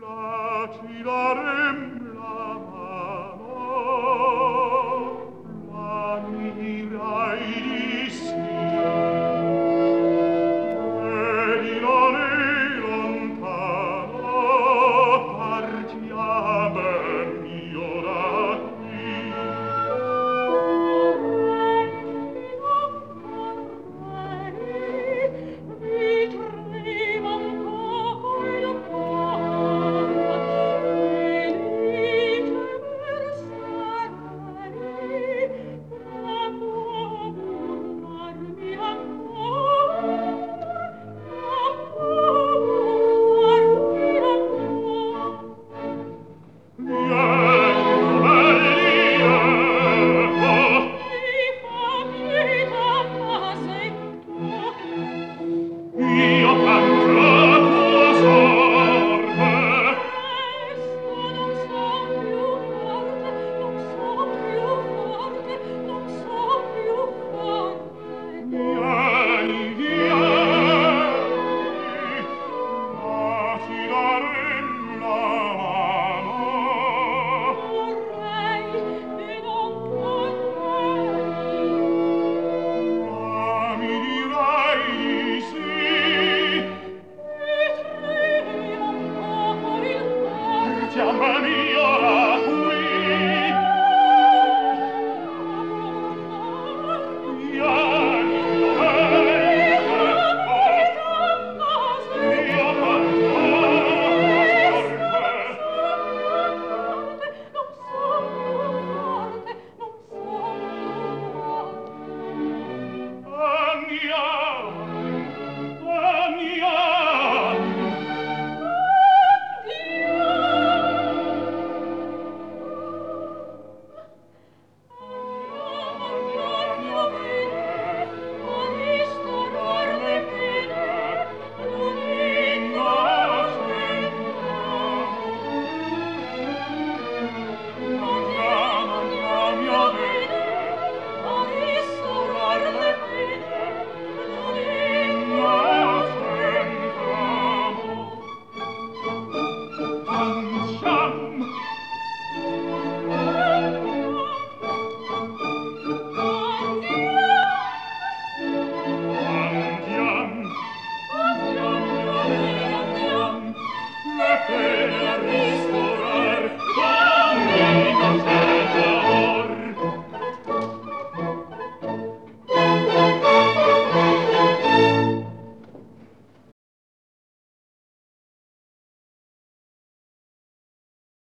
ci darem la mano, ma mi dirai di sì. Vedi non è lontano, partiamo io da qui. Mi trema un poco il cuore, venite versare, ma può burlarmi ancora, ma può burlarmi ancora. Vieni, Maria, mi fa pietà, ma sei tu. Io canto la tua sorte. Questo non so più forte, non so più forte, non so più forte. Vieni, vieni, lasci darem la mano. Vorrei e non potrei. Ma mi dirai di sì. Mi trema un poco il cuore. Chiamami